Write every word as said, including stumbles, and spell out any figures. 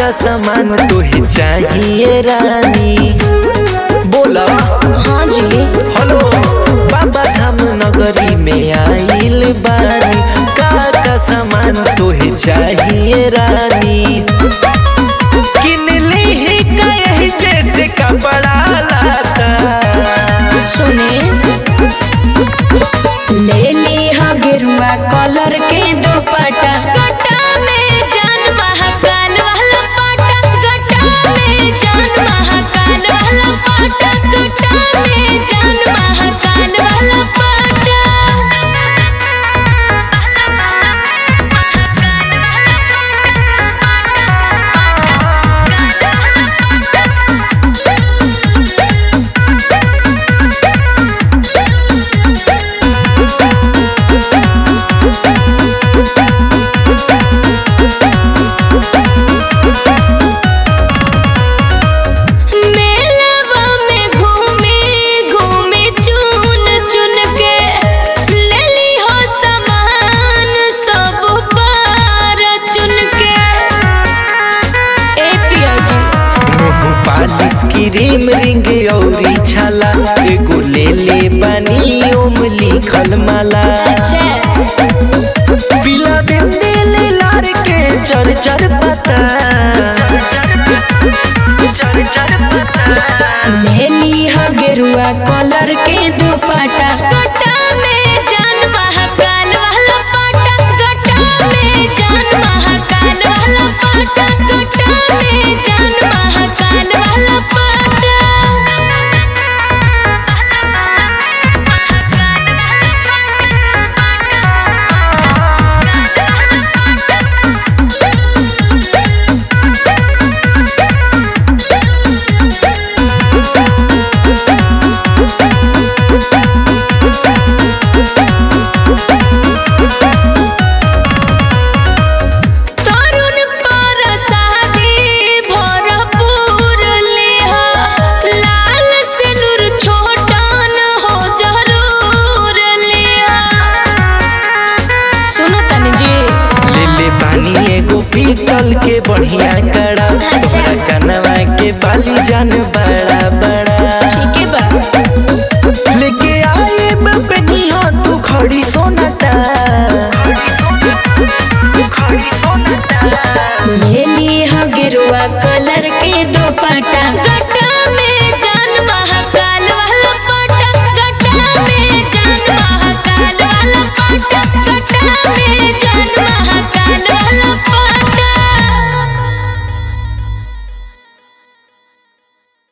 का सामान तुहे चाहिए रानी? बोला हाँ जी। हेलो, बाबा धाम नगरी में आइल बानी, का का सामान तुहे चाहिए रानी? किन ली का यही जैसे कपड़ा लाता? सुने, ले ली हा गेरुआ कलर के दुपट्टा, गट्टा में जान महाकाल वाला पाटा, गट्टा में जान महाकाल वाला पाटा, गट्टा में जान महाकाल वाला पाटा। क्रीम रिंग औरी छाला एगो ले ले बनी ओम लिखल माला। पीला बिंदी लार के चर चर पता, ले ली हा गेरुआ कलर के दुपट्टा, गट्टा में जान महाकाल वाला पाटा, गट्टा में जान महाकाल वाला पाटा, गट्टा में जान महाकाल वाला पाटा। पीतल के बढ़िया कड़ा, तोहरा कनवा के बाली जान बड़ा बड़ा, ठीक है बा। लेके आए बनी हो तू खड़ी सोनाटा, ले ली हा गेरुआ कलर के दुपट्टा,